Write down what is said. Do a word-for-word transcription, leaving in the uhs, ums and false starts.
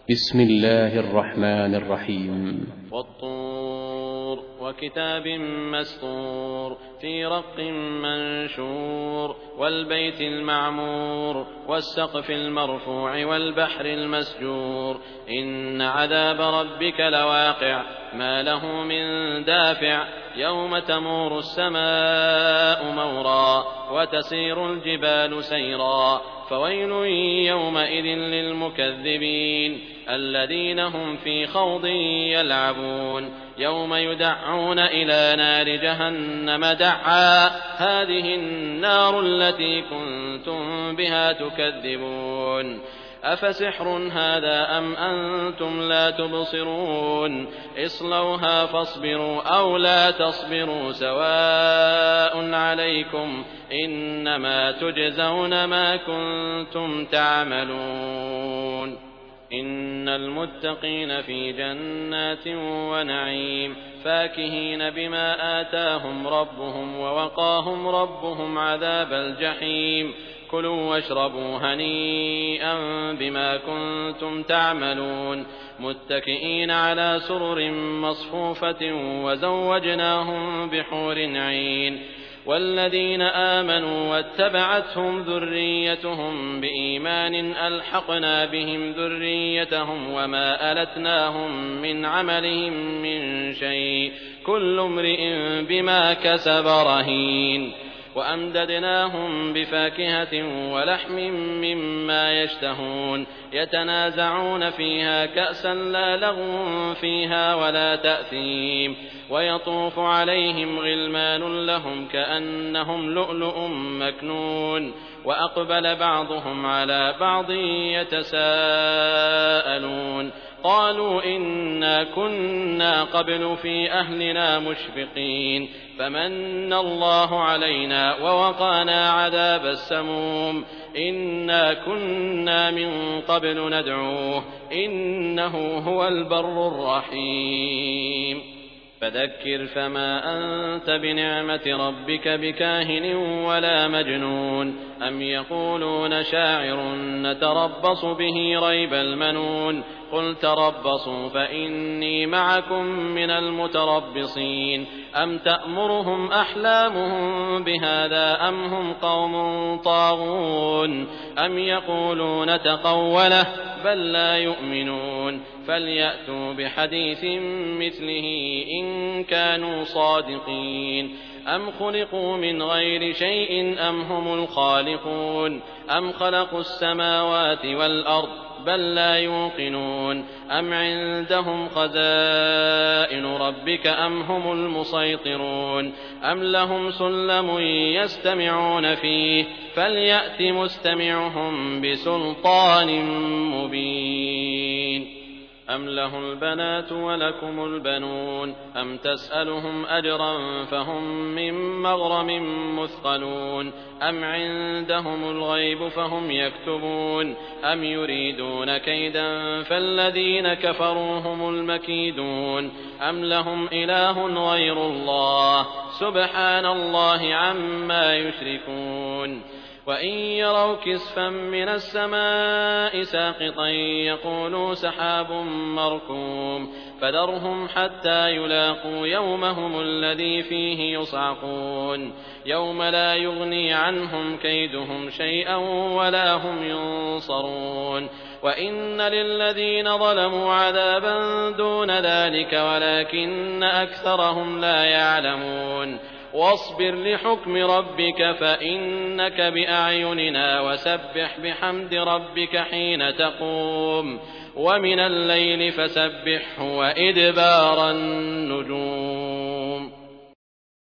بسم الله الرحمن الرحيم. والطور وكتاب مسطور في رق منشور والبيت المعمور والسقف المرفوع والبحر المسجور إن عذاب ربك لواقع ما له من دافع يوم تمور السماء مورا وتسير الجبال سيرا فويل يومئذ للمكذبين الذين هم في خوض يلعبون يوم يدعون إلى نار جهنم دعا هذه النار التي كنتم بها تكذبون أفسحر هذا أم أنتم لا تبصرون اصلوها فاصبروا أو لا تصبروا سواء عليكم إنما تجزون ما كنتم تعملون إن المتقين في جنات ونعيم فاكهين بما آتاهم ربهم ووقاهم ربهم عذاب الجحيم كلوا واشربوا هنيئا بما كنتم تعملون متكئين على سرر مصفوفة وزوجناهم بحور عين والذين آمنوا واتبعتهم ذريتهم بإيمان ألحقنا بهم ذريتهم وما ألتناهم من عملهم من شيء كل امرئ بما كسب رهين وأمددناهم بفاكهة ولحم مما يشتهون يتنازعون فيها كأسا لا لغو فيها ولا تأثيم ويطوف عليهم غلمان لهم كأنهم لؤلؤ مكنون وأقبل بعضهم على بعض يتساءلون قالوا إنا كنا قبل في أهلنا مشفقين فمن الله علينا ووقانا عذاب السموم إنا كنا من قبل ندعوه إنه هو البر الرحيم فذكر فما أنت بنعمة ربك بكاهن ولا مجنون أم يقولون شاعر نتربص به ريب المنون قل تربصوا فإني معكم من المتربصين أم تأمرهم أحلامهم بهذا أم هم قوم طاغون أم يقولون تقوله بل لا يؤمنون فليأتوا بحديث مثله إن كانوا صادقين أم خلقوا من غير شيء أم هم الخالقون أم خلقوا السماوات والأرض بل لا يوقنون أم عندهم خزائن ربك أم هم المسيطرون أم لهم سلم يستمعون فيه فليأت مستمعهم بسلطان مبين أم له البنات ولكم البنون أم تسألهم أجرا فهم من مغرم مثقلون أم عندهم الغيب فهم يكتبون أم يريدون كيدا فالذين كفروا هم المكيدون أم لهم إله غير الله سبحان الله عما يشركون وإن يروا كسفا من السماء ساقطا يقولوا سحاب مركوم فذرهم حتى يلاقوا يومهم الذي فيه يصعقون يوم لا يغني عنهم كيدهم شيئا ولا هم ينصرون وإن للذين ظلموا عذابا دون ذلك ولكن أكثرهم لا يعلمون واصبر لحكم ربك فإنك بأعيننا وسبح بحمد ربك حين تقوم ومن الليل فسبحه وإدبار النجوم